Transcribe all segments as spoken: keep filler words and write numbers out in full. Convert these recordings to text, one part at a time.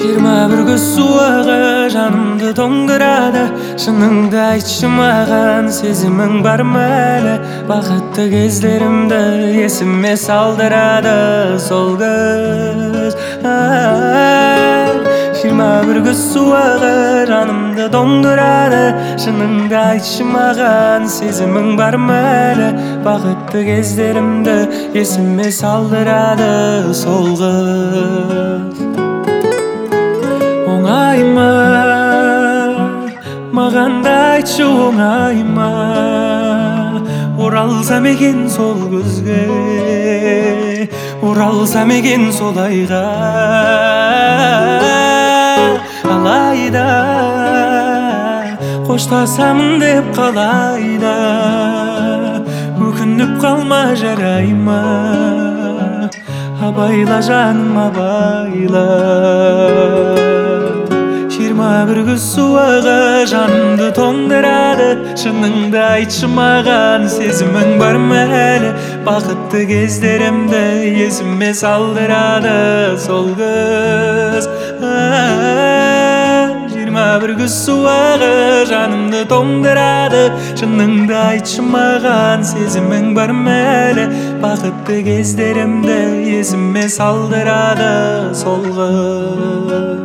жиырма бір көз суығы жанымды тоңдырады. Шыныңды айтшы маған, сезімің бар ма әлі? Бақытты кездерімді есіме салдырады сол көз. Жиырма бір көз суығы жанымды тоңдырады. Шыныңды айтшы маған, сезімің бар ма әлі? Бақытты кездерімді есіме салдырады сол қыз. Оңай ма, маған да айтшы оңай ма? Оралсам екен сол көзге, оралсам екен сол айға. Алайда қоштасамын деп қалайда, өкініп қалма жарай ма? Абайла жаным абайла. Жиырма бір көз суығы жанымды тоңдырады. Шыныңды айтшы маған, сезімің бар ма әлі? Бақытты кездерімді есіме салдырады сол көз. Жиырма бір көз суығы жанымды тоңдырады. Шыныңды айтшы маған, сезімің бар ма әлі? Бақытты кездерімді есіме салдырады сол қыз.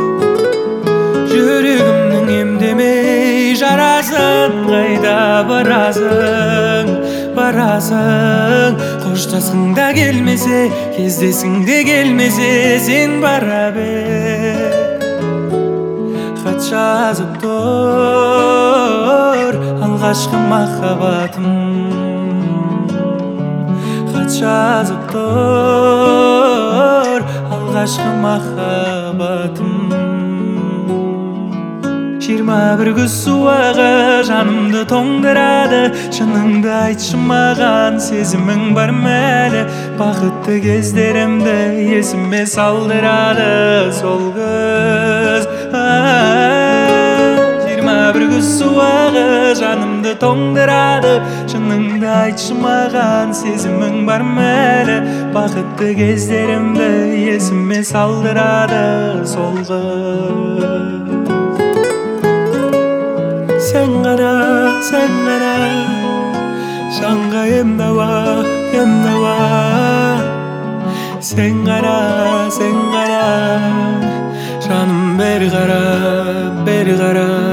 Жүрегімнің емдемей жарасын, қайда барасың, барасың? Қоштасың да келмесе, кездесің де келмесе, сен бара бер. Хат жазып тұр алғашқы махаббатым, хат жазып тұр алғашқы махаббатым. Жиырма бір көз суығы жанымды тоңдырады. Шыныңды айтшы маған, сезімің бар ма әлі? Бақытты кездерімді есіме салдырады сол көз. Жиырма бір көз суығы жанымды тоңдырады. Шыныңды айтшы маған, сезімің бар ма әлі? Бақытты кездерімді есіме салдырады сол қыз. Sen ғана, sen ғана жанға ем дауа, ем дауа. Sen ғана, sen ғана жаным бері қара, бері қара.